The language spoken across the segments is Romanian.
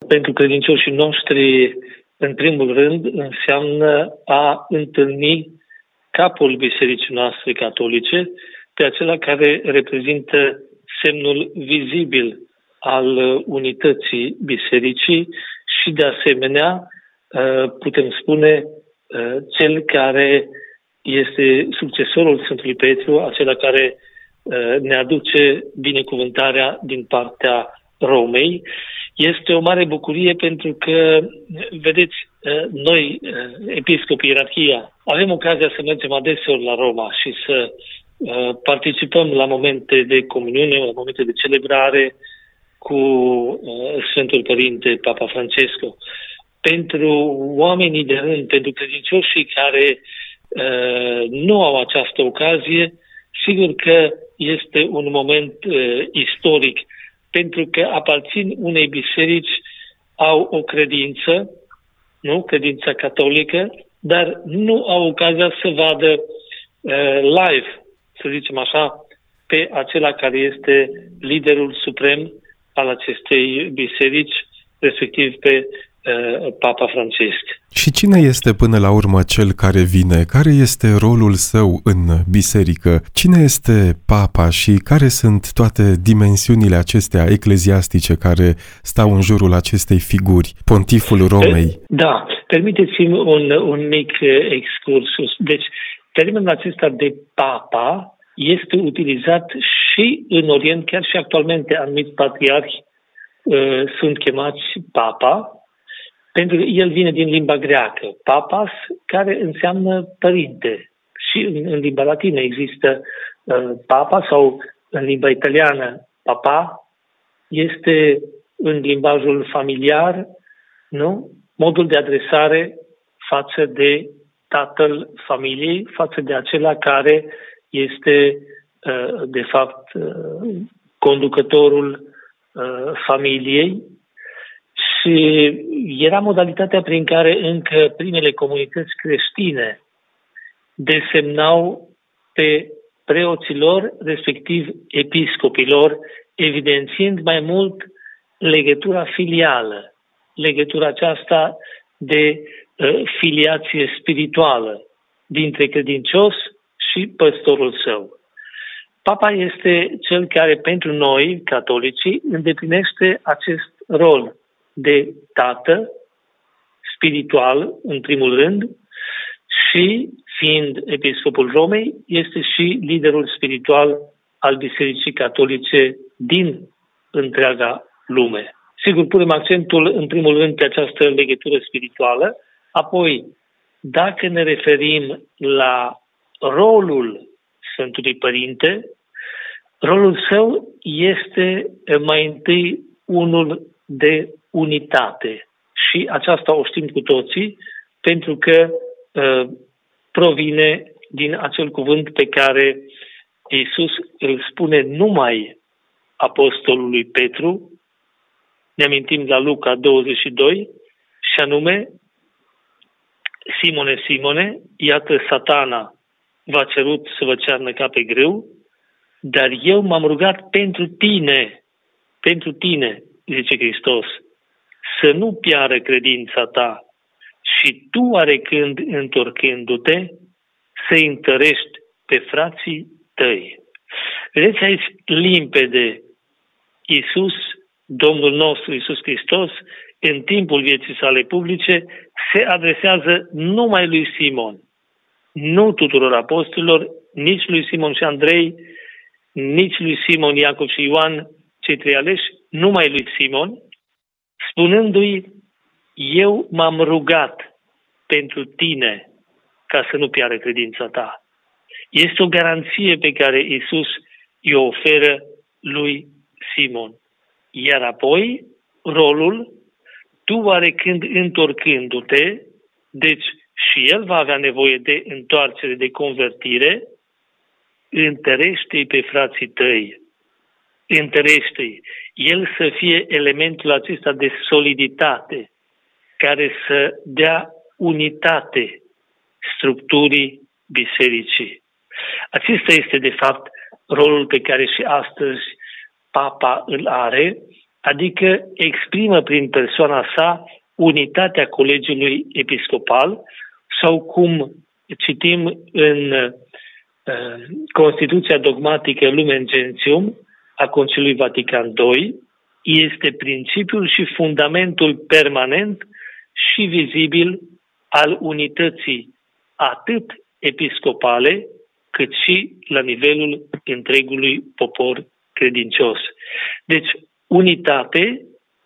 pentru credincioșii noștri, în primul rând, înseamnă a întâlni capul bisericii noastre catolice, pe acela care reprezintă semnul vizibil al unității bisericii și, de asemenea, putem spune, cel care este succesorul Sfântului Petru, acela care ne aduce binecuvântarea din partea Romei. Este o mare bucurie pentru că, vedeți, noi, episcopii, ierarhia, avem ocazia să mergem adeseori la Roma și să participăm la momente de comuniune, la momente de celebrare cu Sfântul Părinte Papa Francesco. Pentru oamenii de rând, pentru credincioșii care nu au această ocazie, sigur că este un moment istoric, pentru că aparțin unei biserici, au o credință, nu? Credința catolică, dar nu au ocazia să vadă live, să zicem așa, pe acela care este liderul suprem al acestei biserici, respectiv pe Papa Francesc. Și cine este până la urmă cel care vine? Care este rolul său în biserică? Cine este Papa și care sunt toate dimensiunile acestea ecleziastice care stau în jurul acestei figuri, Pontiful Romei? Da, permiteți-mi un mic excursus. Deci, termenul acesta de Papa este utilizat și în Orient, chiar și actualmente anumiți patriarhi sunt chemați Papa, pentru că el vine din limba greacă, papas, care înseamnă părinte. Și în limba latină există papa, sau în limba italiană papa, este în limbajul familiar, nu? Modul de adresare față de tatăl familiei, față de acela care este, de fapt, conducătorul familiei. Și era modalitatea prin care încă primele comunități creștine desemnau pe preoților, respectiv episcopilor, evidențiind mai mult legătura filială, legătura aceasta de filiație spirituală dintre credincios și păstorul său. Papa este cel care pentru noi, catolicii, îndeplinește acest rol de tată spiritual, în primul rând, și, fiind episcopul Romei, este și liderul spiritual al Bisericii Catolice din întreaga lume. Sigur, punem accentul, în primul rând, pe această legătură spirituală, apoi, dacă ne referim la rolul Sfântului Părinte, rolul său este mai întâi unul de unitate. Și aceasta o știm cu toții, pentru că provine din acel cuvânt pe care Iisus îl spune numai apostolului Petru. Ne amintim la Luca 22, și anume: Simone, Simone, iată Satana v-a cerut să vă cearnă ca pe grâu, dar eu m-am rugat pentru tine, zice Hristos, să nu piară credința ta și tu oarecând, întorcându-te, să-i întărești pe frații tăi. Vedeți aici limpede, Iisus, Domnul nostru Iisus Hristos, în timpul vieții sale publice, se adresează numai lui Simon, nu tuturor apostolilor, nici lui Simon și Andrei, nici lui Simon, Iacov și Ioan, cei trei aleși, numai lui Simon, spunându-i: eu m-am rugat pentru tine ca să nu piară credința ta. Este o garanție pe care Iisus i-o oferă lui Simon. Iar apoi, rolul, tu oarecând întorcându-te, deci și el va avea nevoie de întoarcere, de convertire, întărește-i pe frații tăi. Întărește-i. El să fie elementul acesta de soliditate, care să dea unitate structurii bisericii. Acesta este, de fapt, rolul pe care și astăzi Papa îl are, adică exprimă prin persoana sa unitatea colegiului episcopal sau cum citim în Constituția dogmatică Lumen Gentium a Conciliului Vatican II, este principiul și fundamentul permanent și vizibil al unității atât episcopale cât și la nivelul întregului popor credincios. Deci, unitate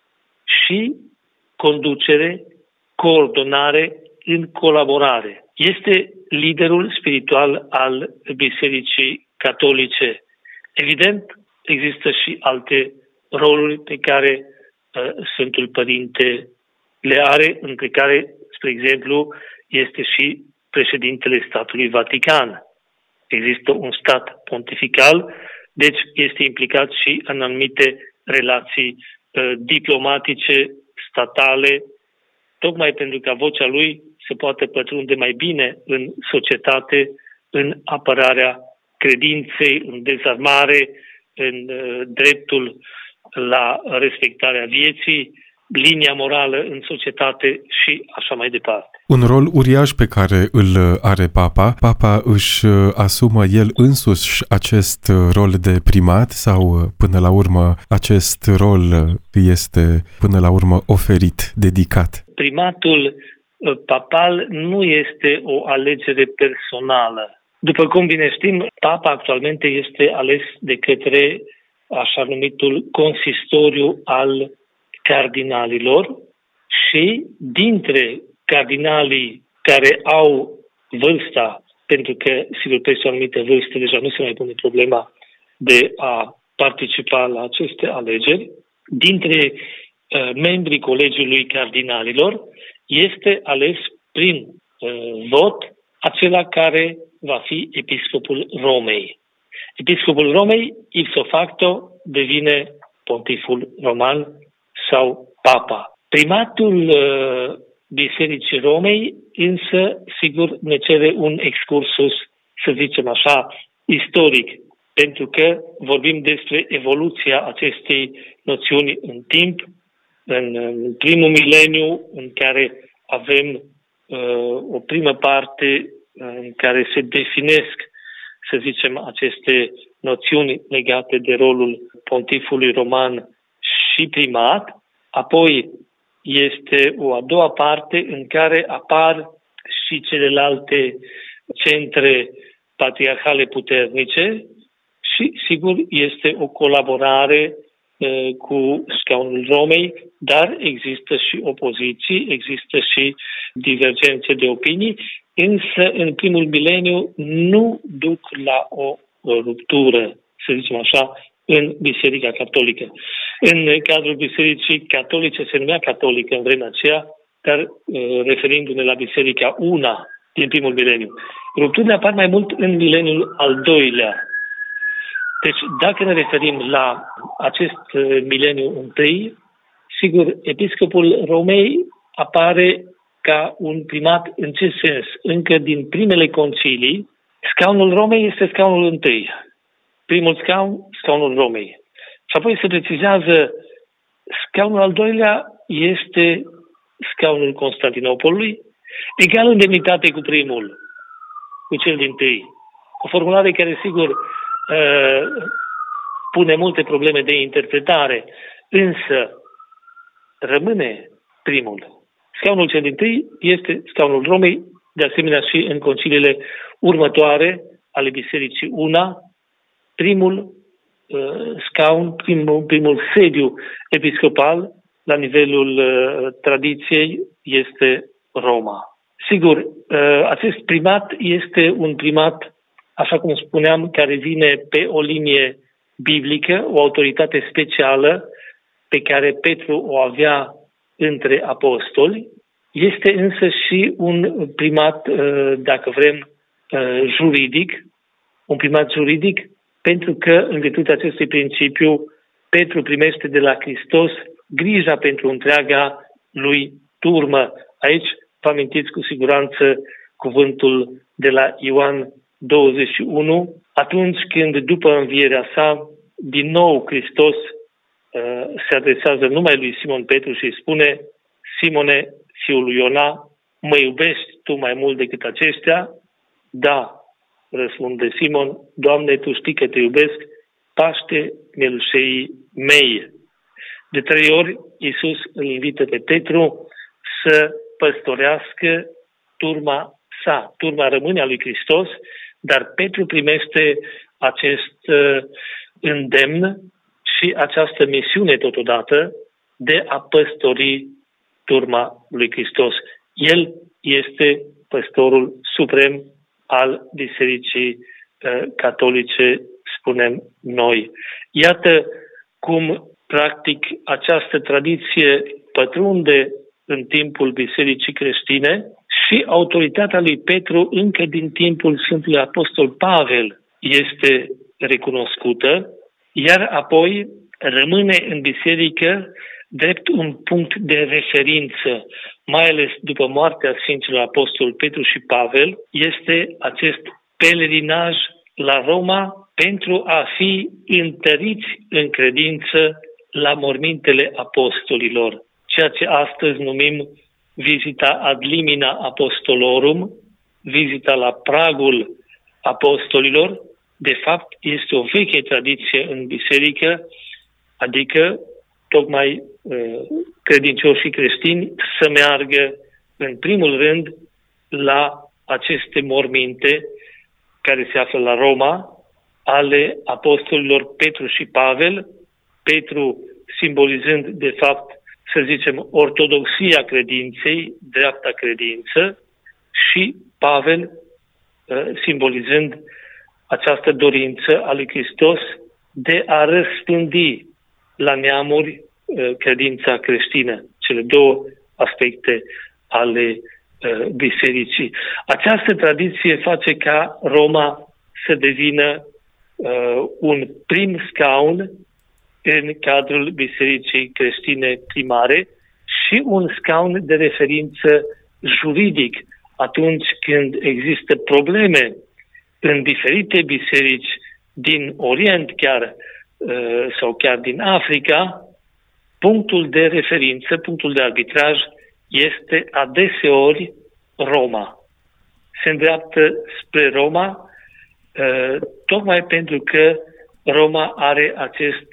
și conducere, coordonare în colaborare. Este liderul spiritual al Bisericii Catolice. Evident, există și alte roluri pe care Sfântul Părinte le are, între care, spre exemplu, este și președintele statului Vatican. Există un stat pontifical, deci este implicat și în anumite relații diplomatice, statale, tocmai pentru ca vocea lui se poate pătrunde mai bine în societate, în apărarea credinței, în dezarmare, în dreptul la respectarea vieții, linia morală în societate și așa mai departe. Un rol uriaș pe care îl are Papa. Papa își asumă el însuși acest rol de primat sau până la urmă acest rol este până la urmă oferit, dedicat? Primatul papal nu este o alegere personală. După cum bine știm, Papa actualmente este ales de către așa numitul consistoriu al cardinalilor și dintre cardinalii care au vârsta, pentru că, sigur, peste o anumită vârstă deja nu se mai pune problema de a participa la aceste alegeri, dintre membrii Colegiului Cardinalilor este ales prin vot acela care va fi episcopul Romei. Episcopul Romei, ipso facto, devine pontiful roman sau papa. Primatul Bisericii Romei, însă, sigur, ne cere un excursus, să zicem așa, istoric, pentru că vorbim despre evoluția acestei noțiuni în timp, în primul mileniu, în care avem o primă parte în care se definesc, să zicem, aceste noțiuni legate de rolul pontifului roman și primat, apoi este o a doua parte în care apar și celelalte centre patriarhale puternice și, sigur, este o colaborare cu scaunul Romei, dar există și opoziții, există și divergențe de opinii, însă în primul mileniu nu duc la o ruptură, să zicem așa, în Biserica Catolică. În cadrul Bisericii Catolice se numea catolică în vremea aceea, dar referindu-ne la Biserica Una din primul mileniu. Rupturile apar mai mult în mileniul al doilea. Deci, dacă ne referim la acest mileniu întâi, sigur, episcopul Romei apare ca un primat în ce sens? Încă din primele concilii, scaunul Romei este scaunul întâi. Primul scaun, scaunul Romei. Și apoi se precizează, scaunul al doilea este scaunul Constantinopolului, egal în demnitate cu primul, cu cel dintâi. O formulare care, sigur, pune multe probleme de interpretare, însă rămâne primul. Scaunul cel dintâi este scaunul Romei, de asemenea și în conciliile următoare ale Bisericii Una, primul scaun, primul sediu episcopal la nivelul tradiției este Roma. Sigur, acest primat este un primat, așa cum spuneam, care vine pe o linie biblică, o autoritate specială pe care Petru o avea între apostoli. Este însă și un primat, dacă vrem, juridic, un primat juridic, pentru că, în virtutea acestui principiu, Petru primește de la Hristos grija pentru întreaga lui turmă. Aici vă amintiți cu siguranță cuvântul de la Ioan 21, atunci când, după învierea sa, din nou Hristos se adresează numai lui Simon Petru și îi spune: Simone, fiul lui Iona, mă iubești tu mai mult decât aceștia? Da, răspunde Simon, Doamne, tu știi că te iubesc, paște mielușeii mei. De 3 ori Iisus îl invită pe Petru să păstorească turma sa. Turma rămâne a lui Hristos, dar Petru primește acest îndemn și această misiune totodată de a păstori turma lui Hristos. El este păstorul suprem al Bisericii Catolice, spunem noi. Iată cum, practic, această tradiție pătrunde în timpul Bisericii creștine și autoritatea lui Petru încă din timpul Sfântului Apostol Pavel este recunoscută, iar apoi rămâne în biserică drept un punct de referință, mai ales după moartea Sfinților Apostol Petru și Pavel, este acest pelerinaj la Roma pentru a fi întăriți în credință la mormintele apostolilor, ceea ce astăzi numim vizita ad limina apostolorum, vizita la pragul apostolilor. De fapt, este o veche tradiție în biserică, adică tocmai credincioșii creștini să meargă în primul rând la aceste morminte care se află la Roma, ale apostolilor Petru și Pavel, Petru simbolizând de fapt, să zicem, ortodoxia credinței, dreapta credință, și Pavel simbolizând această dorință a lui Hristos de a răspândi la neamuri credința creștină, cele două aspecte ale bisericii. Această tradiție face ca Roma să devină un prim scaun în cadrul bisericii creștine primare și un scaun de referință juridic atunci când există probleme în diferite biserici din Orient chiar sau chiar din Africa. Punctul de referință, punctul de arbitraj este adeseori Roma. Se îndreaptă spre Roma tocmai pentru că Roma are acest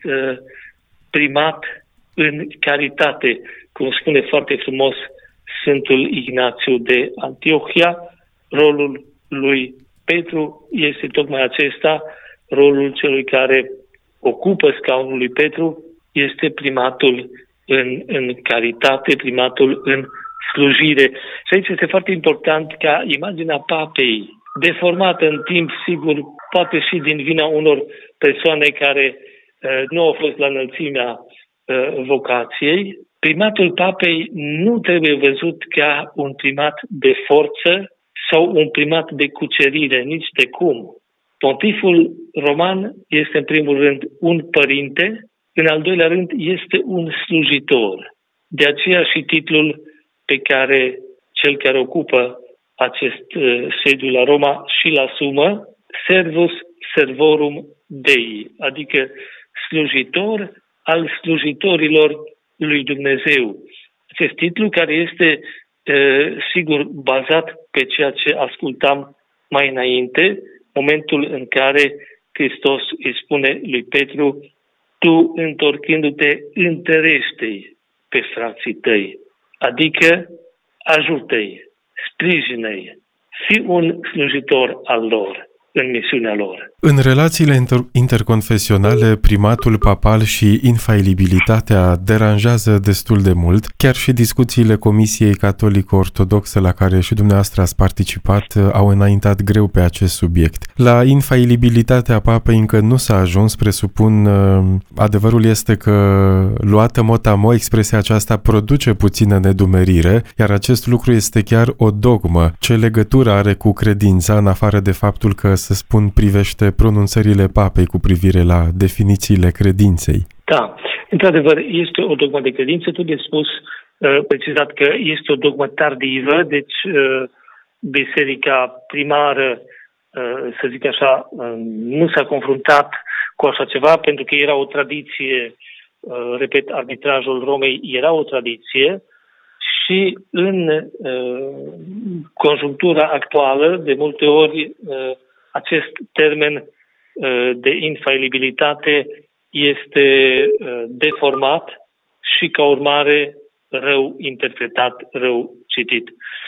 primat în caritate, cum spune foarte frumos Sfântul Ignațiu de Antiohia. Rolul lui Petru este tocmai acesta, rolul celui care ocupă scaunul lui Petru este primatul în caritate, primatul în slujire. Și aici este foarte important ca imaginea papei, deformată în timp, sigur, poate și din vina unor persoane care nu au fost la înălțimea vocației, primatul papei nu trebuie văzut ca un primat de forță sau un primat de cucerire, nici de cum. Pontiful roman este în primul rând un părinte, în al doilea rând este un slujitor. De aceea și titlul pe care cel care ocupă acest sediu la Roma și-l asumă, Servus Servorum Dei, adică slujitor al slujitorilor lui Dumnezeu. Acest titlu care este, sigur, bazat pe ceea ce ascultam mai înainte, momentul în care Hristos îi spune lui Petru: tu, întorcându-te, întărește-i pe frații tăi, adică ajută-i, sprijină-i, fii un slujitor al lor în misiunea lor. În relațiile interconfesionale, primatul papal și infailibilitatea deranjează destul de mult. Chiar și discuțiile Comisiei Catolico-Ortodoxe la care și dumneavoastră ați participat au înaintat greu pe acest subiect. La infailibilitatea papei încă nu s-a ajuns, presupun. Adevărul este că, luată mot-a-mo, expresia aceasta produce puțină nedumerire, iar acest lucru este chiar o dogmă. Ce legătură are cu credința, în afară de faptul că, să spun, privește pronunțările papei cu privire la definițiile credinței? Da, într-adevăr, este o dogmă de credință. Trebuie spus, precizat că este o dogmă tardivă, deci biserica primară, să zic așa, nu s-a confruntat cu așa ceva, pentru că era o tradiție repet, arbitrajul Romei era o tradiție și în conjunctura actuală, de multe ori, acest termen de infailibilitate este deformat și, ca urmare, rău interpretat, rău citit.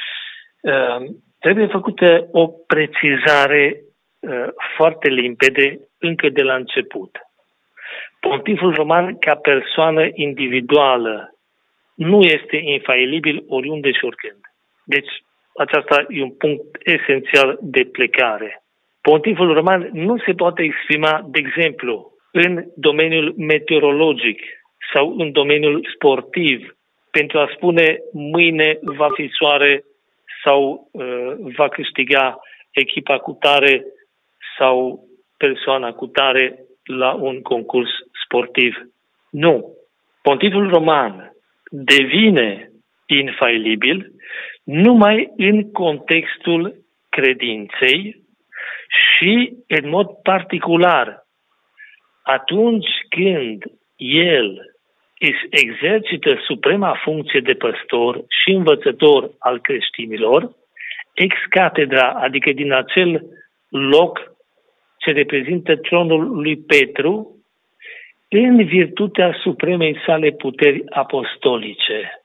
Trebuie făcută o precizare foarte limpede încă de la început. Pontiful roman, ca persoană individuală, nu este infailibil oriunde și oricând. Deci, aceasta e un punct esențial de plecare. Pontiful roman nu se poate exprima, de exemplu, în domeniul meteorologic sau în domeniul sportiv, pentru a spune mâine va fi soare sau va câștiga echipa cu tare sau persoana cu tare la un concurs sportiv. Nu. Pontiful roman devine infailibil numai în contextul credinței și, în mod particular, atunci când el își exercită suprema funcție de păstor și învățător al creștinilor, ex catedra, adică din acel loc ce reprezintă tronul lui Petru, în virtutea supremei sale puteri apostolice.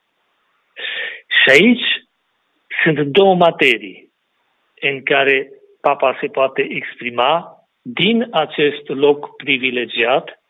Și aici sunt două materii în care Papa se poate exprima din acest loc privilegiat,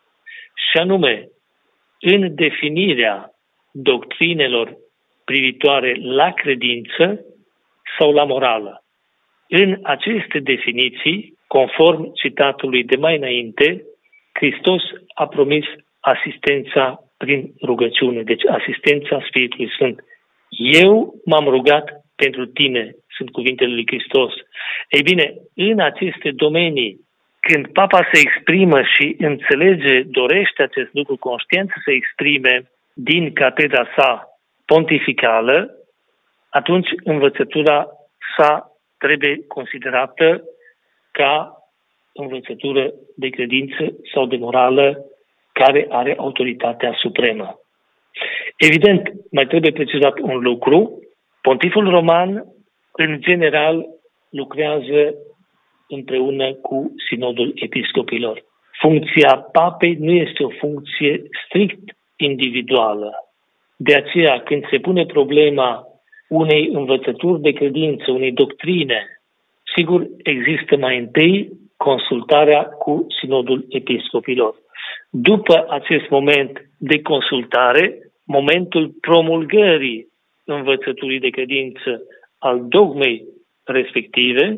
și anume în definirea doctrinelor privitoare la credință sau la morală. În aceste definiții, conform citatului de mai înainte, Hristos a promis asistența prin rugăciune, deci asistența Spiritului Sfânt. Eu m-am rugat pentru tine, sunt cuvintele lui Hristos. Ei bine, în aceste domenii, când Papa se exprimă și înțelege, dorește acest lucru conștient să se exprime din catedra sa pontificală, atunci învățătura sa trebuie considerată ca învățătură de credință sau de morală care are autoritatea supremă. Evident, mai trebuie precizat un lucru. Pontiful roman, în general, lucrează împreună cu Sinodul Episcopilor. Funcția papei nu este o funcție strict individuală. De aceea, când se pune problema unei învățături de credință, unei doctrine, sigur, există mai întâi consultarea cu Sinodul Episcopilor. După acest moment de consultare, momentul promulgării învățăturii de credință al dogmei respective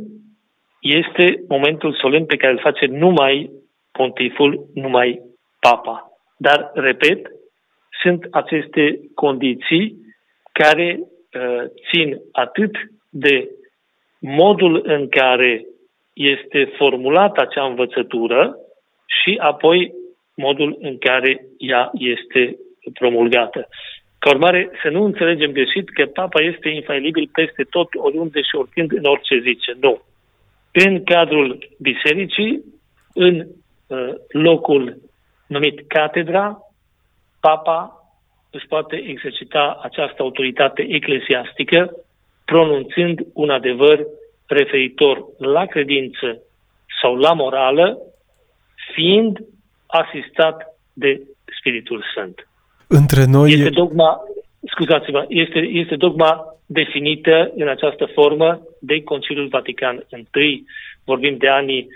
este momentul solemn pe care îl face numai pontiful, numai papa. Dar, repet, sunt aceste condiții care țin atât de modul în care este formulată acea învățătură și apoi modul în care ea este promulgată. Ca urmare, să nu înțelegem greșit că Papa este infailibil peste tot, oriunde și oricând, în orice zice. Nu. În cadrul bisericii, în locul numit catedra, Papa își poate exercita această autoritate eclesiastică, pronunțând un adevăr referitor la credință sau la morală, fiind asistat de Spiritul Sfânt. Între noi... Este dogma, scuzați-mă, este dogma definită în această formă de Conciliul Vatican I. Vorbim de anii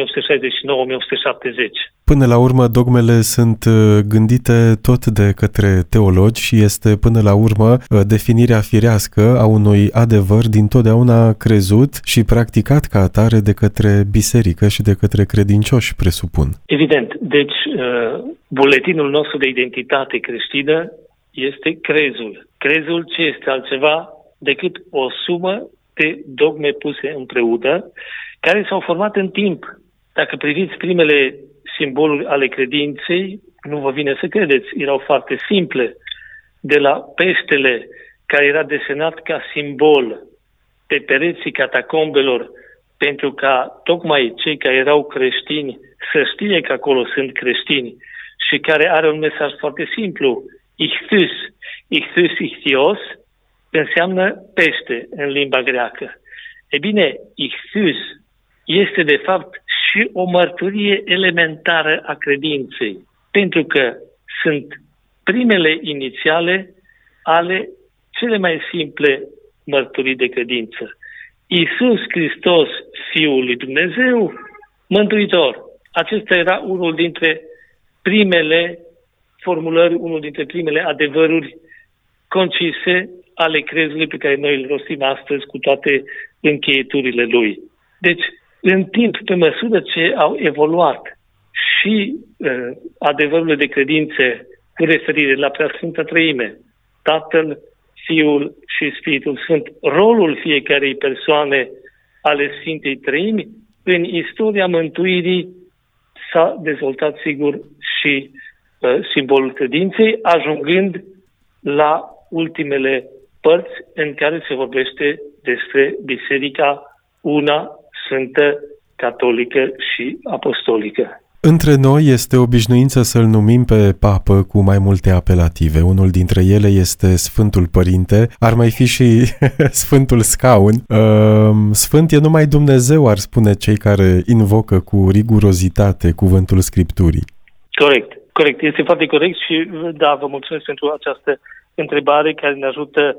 1869-1870. Până la urmă, dogmele sunt gândite tot de către teologi și este până la urmă definirea firească a unui adevăr dintotdeauna crezut și practicat ca atare de către biserică și de către credincioși, presupun. Evident. Deci, buletinul nostru de identitate creștină este crezul. Crezul ce este altceva decât o sumă de dogme puse împreună, care s-au format în timp. Dacă priviți primele simboluri ale credinței, nu vă vine să credeți, erau foarte simple. De la peștele care era desenat ca simbol pe pereții catacombelor, pentru ca tocmai cei care erau creștini să știe că acolo sunt creștini, și care are un mesaj foarte simplu. Ichthys, ichthys, ichthios, înseamnă pește în limba greacă. E bine, ichthys este de fapt și o mărturie elementară a credinței, pentru că sunt primele inițiale ale cele mai simple mărturii de credință. Iisus Hristos, Fiul lui Dumnezeu, Mântuitor. Acesta era unul dintre primele formulări, unul dintre primele adevăruri concise ale crezului pe care noi îl rostim astăzi cu toate încheieturile lui. Deci, în timp, pe măsură ce au evoluat și adevărurile de credințe cu referire la Preasfânta Treime, Tatăl, Fiul și Spiritul Sfânt, rolul fiecarei persoane ale Sfintei Treimi, în istoria mântuirii s-a dezvoltat, sigur, și simbolul credinței, ajungând la ultimele părți în care se vorbește despre Biserica una, sfântă, catolică și apostolică. Între noi este obișnuință să-l numim pe papă cu mai multe apelative. Unul dintre ele este Sfântul Părinte, ar mai fi și Sfântul Scaun. Sfânt e numai Dumnezeu, ar spune cei care invocă cu rigurozitate cuvântul Scripturii. Corect. Este foarte corect și da, vă mulțumesc pentru această întrebare care ne ajută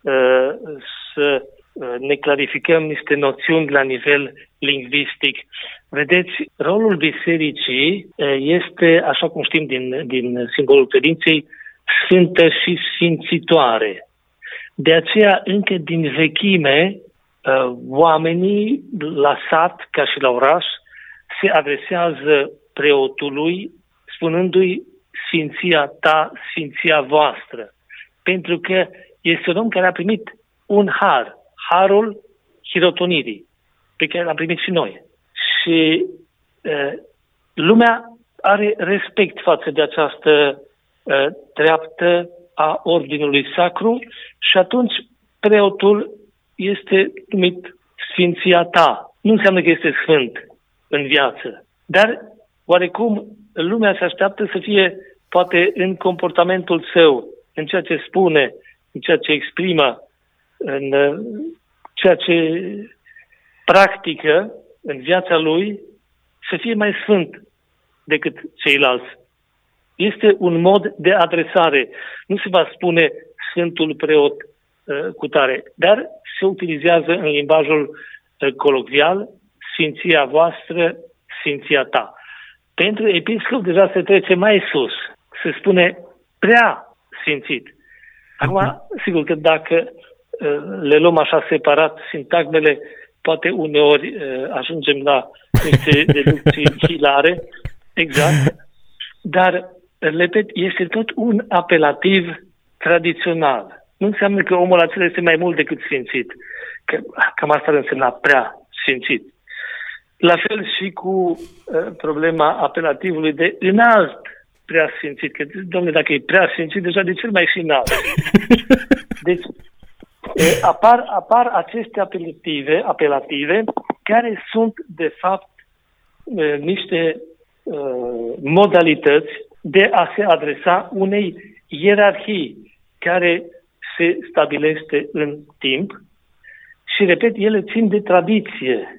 să ne clarificăm niște noțiuni la nivel lingvistic. Vedeți, rolul bisericii este, așa cum știm din simbolul credinței, sfântă și sfințitoare. De aceea, încă din vechime, oamenii la sat, ca și la oraș, se adresează preotului spunându-i sfinția ta, sfinția voastră. Pentru că este un om care a primit un har, harul hirotonirii, pe care l-am primit și noi. Și lumea are respect față de această treaptă a ordinului sacru și atunci preotul este numit sfinția ta. Nu înseamnă că este sfânt în viață, dar oarecum lumea se așteaptă să fie, poate în comportamentul său, în ceea ce spune, în ceea ce exprimă, în ceea ce practică în viața lui, să fie mai sfânt decât ceilalți. Este un mod de adresare. Nu se va spune Sfântul Preot cutare, dar se utilizează în limbajul colocvial sfinția voastră, sfinția ta. Pentru episcop deja se trece mai sus. Se spune prea sfințit. Acum, sigur că dacă le luăm așa separat sintagmele, poate uneori ajungem la niște deducții hilare, exact, dar, repet, este tot un apelativ tradițional. Nu înseamnă că omul acela este mai mult decât sfințit, că cam asta ar însemna prea sfințit. La fel și cu problema apelativului de înalt prea sfințit, că, domnule, dacă e prea sfințit, deja de cel mai și înalt. Deci, apar aceste apelative care sunt, de fapt, niște modalități de a se adresa unei ierarhii care se stabilește în timp și, repet, ele țin de tradiție.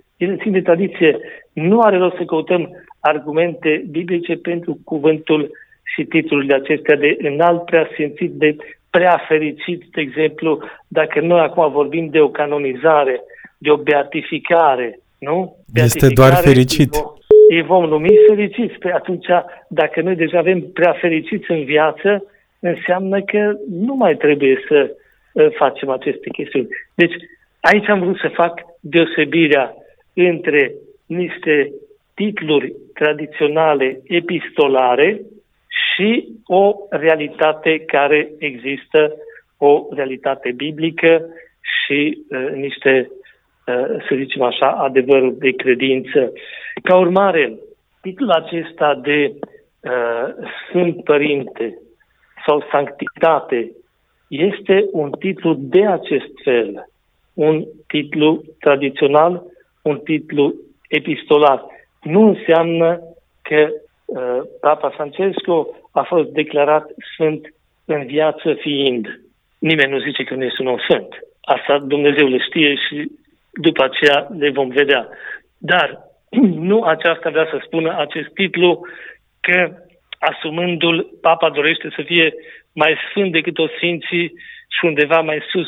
Nu are rost să căutăm argumente biblice pentru cuvântul și titlurile acestea de înalt prea sfințit, de prea fericit, de exemplu, dacă noi acum vorbim de o canonizare, de o beatificare, nu? Este doar fericit. Îi vom numi fericiți. Pe atunci, dacă noi deja avem prea fericiți în viață, înseamnă că nu mai trebuie să facem aceste chestiuni. Deci, aici am vrut să fac deosebirea între niște titluri tradiționale epistolare și o realitate care există, o realitate biblică și niște, să zicem așa, adevăruri de credință. Ca urmare, titlul acesta de Sfânt Părinte sau Sanctitate este un titlu de acest fel, un titlu tradițional, un titlu epistolar. Nu înseamnă că Papa Francesco a fost declarat sfânt în viață fiind. Nimeni nu zice că nu este un om sfânt. Asta Dumnezeu le știe și după aceea le vom vedea. Dar nu aceasta vrea să spună acest titlu, că asumându-l, Papa dorește să fie mai sfânt decât toți sfinții și undeva mai sus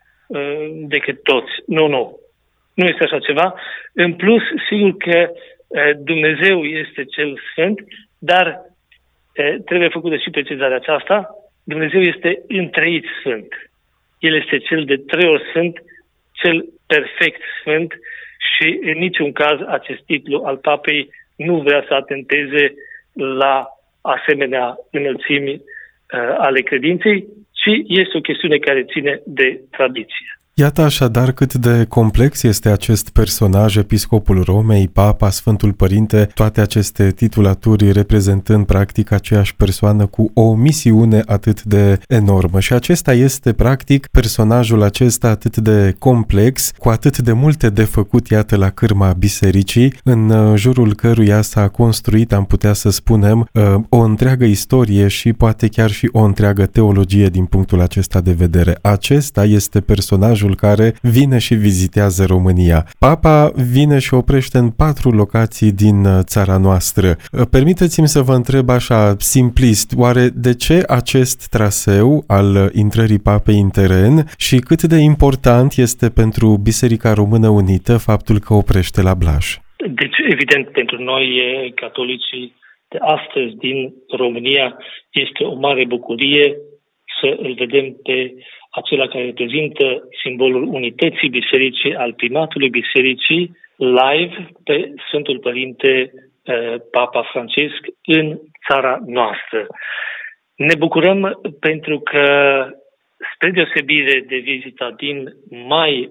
decât toți. Nu. Nu este așa ceva. În plus, sigur că Dumnezeu este cel sfânt, dar trebuie făcută și precizarea aceasta. Dumnezeu este întreit sfânt. El este cel de 3 ori sfânt, cel perfect sfânt și în niciun caz acest titlu al papei nu vrea să atenteze la asemenea înălțimi ale credinței, ci este o chestiune care ține de tradiție. Iată așadar cât de complex este acest personaj, episcopul Romei, Papa, Sfântul Părinte, toate aceste titulaturi reprezentând practic aceeași persoană cu o misiune atât de enormă. Și acesta este practic personajul acesta atât de complex, cu atât de multe de făcut, iată, la cârma bisericii, în jurul căruia s-a construit, am putea să spunem, o întreagă istorie și poate chiar și o întreagă teologie din punctul acesta de vedere. Acesta este personajul care vine și vizitează România. Papa vine și oprește în 4 locații din țara noastră. Permiteți-mi să vă întreb așa, simplist, oare de ce acest traseu al intrării papei în teren și cât de important este pentru Biserica Română Unită faptul că oprește la Blaj? Deci, evident, pentru noi, catolicii de astăzi din România, este o mare bucurie să îl vedem pe acela care reprezintă simbolul unității bisericii, al primatului bisericii, live pe Sfântul Părinte Papa Francisc în țara noastră. Ne bucurăm pentru că, spre deosebire de vizita din mai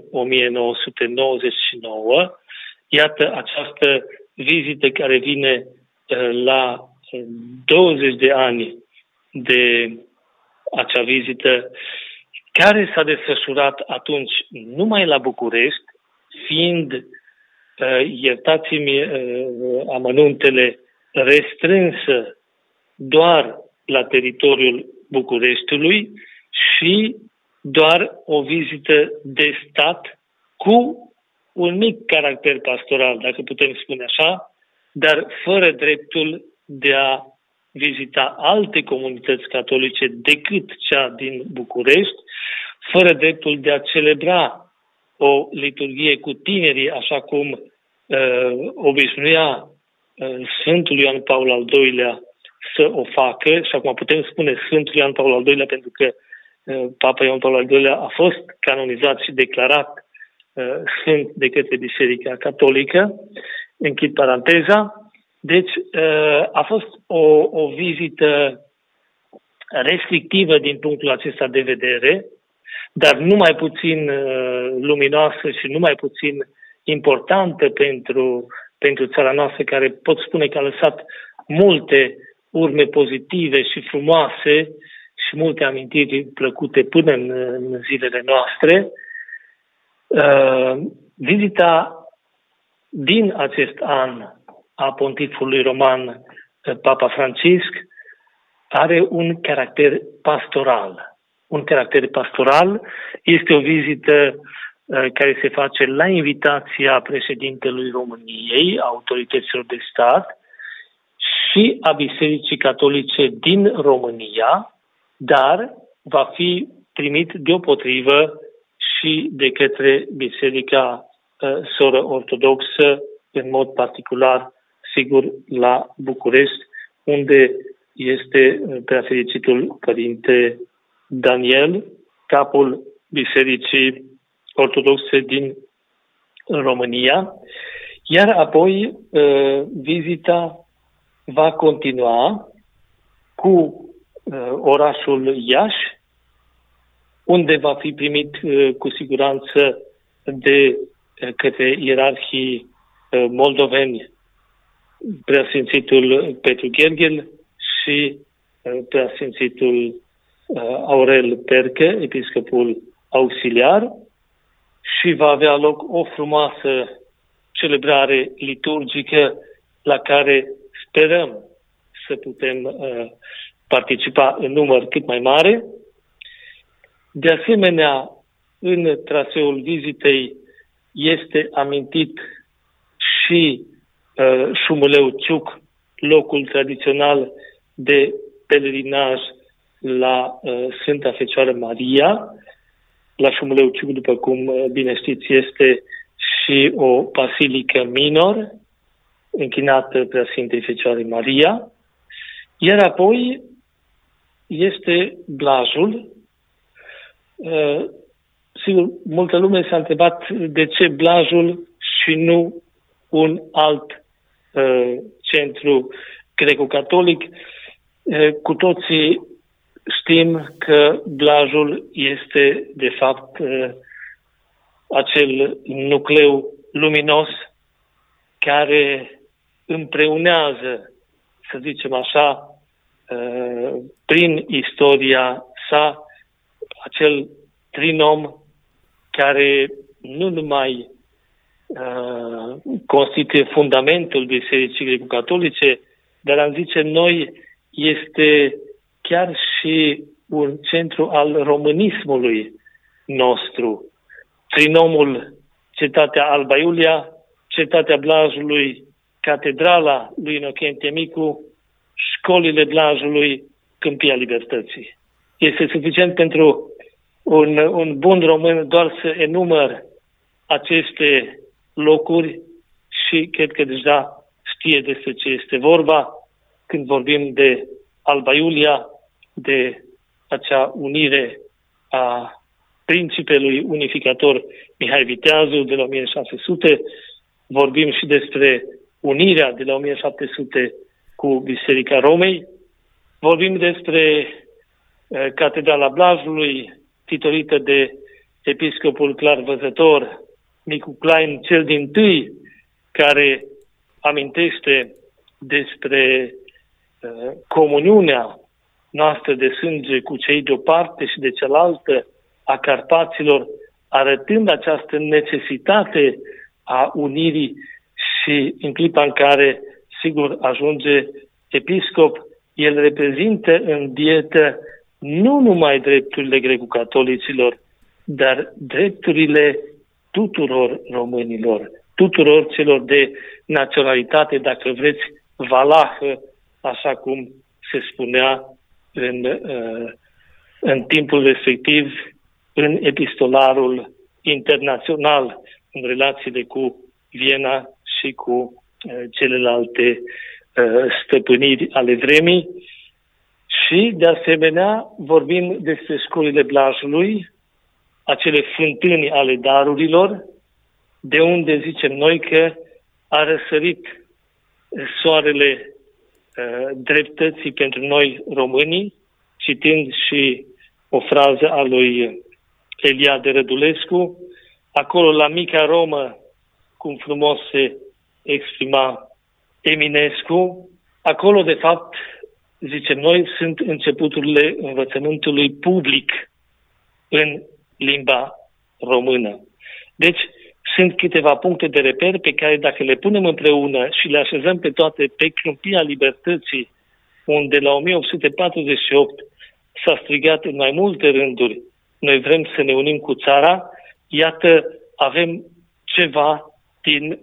1999, iată această vizită care vine la 20 de ani de acea vizită, care s-a desfășurat atunci numai la București, fiind, iertați-mi amănuntele, restrânsă doar la teritoriul Bucureștiului și doar o vizită de stat cu un mic caracter pastoral, dacă putem spune așa, dar fără dreptul de a vizita alte comunități catolice decât cea din București, fără dreptul de a celebra o liturghie cu tinerii, așa cum obișnuia Sfântul Ioan Paul al II-lea să o facă, și acum putem spune Sfântul Ioan Paul al II-lea pentru că Papa Ioan Paul al II-lea a fost canonizat și declarat sfânt de către Biserica Catolică, închid paranteza. Deci a fost o vizită restrictivă din punctul acesta de vedere, dar nu mai puțin luminoasă și nu mai puțin importantă pentru țara noastră, care pot spune că a lăsat multe urme pozitive și frumoase și multe amintiri plăcute până în zilele noastre. Vizita din acest an a pontifului roman Papa Francisc are un caracter pastoral. Un caracter pastoral este o vizită care se face la invitația președintelui României, autorităților de stat și a Bisericii Catolice din România, dar va fi primit deopotrivă și de către Biserica Soră Ortodoxă, în mod particular, sigur, la București, unde este preafericitul Părinte Daniel, capul Bisericii Ortodoxe din România, iar apoi vizita va continua cu orașul Iași, unde va fi primit cu siguranță de către ierarhii moldoveni preasfințitul Petru Gherghel și preasfințitul Aurel Percă, episcopul auxiliar, și va avea loc o frumoasă celebrare liturgică la care sperăm să putem participa în număr cât mai mare. De asemenea, în traseul vizitei este amintit și Șumuleu Ciuc, locul tradițional de pelerinaj la Sfânta Fecioară Maria. La Șumuleu Ciuc, după cum bine știți, este și o basilică minor închinată Preasfintei Fecioare Maria. Iar apoi este Blajul. Sigur, multă lume s-a întrebat de ce Blajul și nu un alt centru greco-catolic. Cu toții știm că Blajul este, de fapt, acel nucleu luminos care împreunează, să zicem așa, prin istoria sa, acel trinom care nu numai constituie fundamentul Bisericii Greco-Catolice, dar am zice noi, este chiar și un centru al românismului nostru. Trinomul Cetatea Alba Iulia, Cetatea Blajului, Catedrala lui Inocentie Micu, școlile Blajului, Câmpia Libertății. Este suficient pentru un bun român doar să enumăr aceste locuri și cred că deja știe despre ce este vorba când vorbim de Alba Iulia, de acea unire a principelui unificator Mihai Viteazu de la 1600, vorbim și despre unirea de la 1700 cu Biserica Romei, vorbim despre Catedrala Blajului, titorită de episcopul clarvăzător Micu Klein, cel dintâi care amintește despre comuniunea noastră de sânge cu cei de o parte și de cealaltă a Carpaților, arătând această necesitate a unirii și în clipa în care, sigur, ajunge episcop, el reprezintă în dietă nu numai drepturile greco-catolicilor, dar drepturile tuturor românilor, tuturor celor de naționalitate, dacă vreți, valahă, așa cum se spunea în timpul respectiv în epistolarul internațional, în relațiile cu Viena și cu celelalte stăpâniri ale vremii. Și, de asemenea, vorbim despre școlile Blajului, acele fântâni ale darurilor, de unde zicem noi că a răsărit soarele dreptății pentru noi românii, citind și o frază a lui Eliade Rădulescu, acolo la mica Romă, cum frumos se exprima Eminescu, acolo, de fapt, zicem noi, sunt începuturile învățământului public în limba română. Deci, sunt câteva puncte de reper pe care, dacă le punem împreună și le așezăm pe toate pe Câmpia Libertății, unde la 1848 s-a strigat în mai multe rânduri, noi vrem să ne unim cu țara, iată, avem ceva din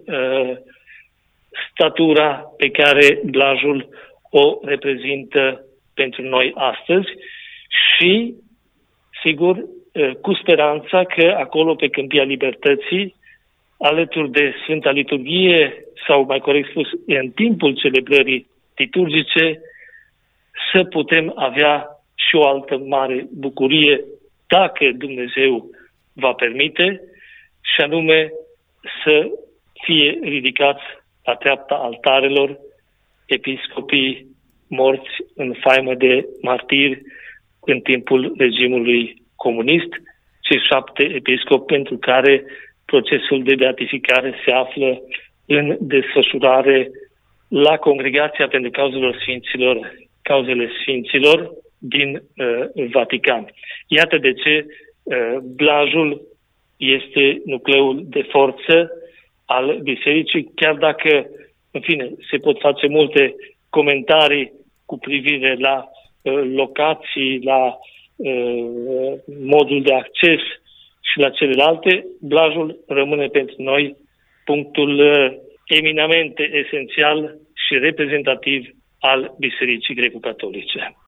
statura pe care Blajul o reprezintă pentru noi astăzi și, sigur, cu speranța că acolo pe Câmpia Libertății, alături de Sfânta Liturghie, sau mai corect spus, în timpul celebrării liturgice, să putem avea și o altă mare bucurie, dacă Dumnezeu va permite, și anume să fie ridicați la treapta altarelor episcopii morți în faimă de martiri în timpul regimului comunist, cei 7 episcopi pentru care procesul de beatificare se află în desfășurare la Congregația pentru cauzele Sfinților din Vatican. Iată de ce Blajul este nucleul de forță al bisericii, chiar dacă, în fine, se pot face multe comentarii cu privire la locații, la modul de acces și la celelalte, Blajul rămâne pentru noi punctul eminamente esențial și reprezentativ al Bisericii Greco-Catolice.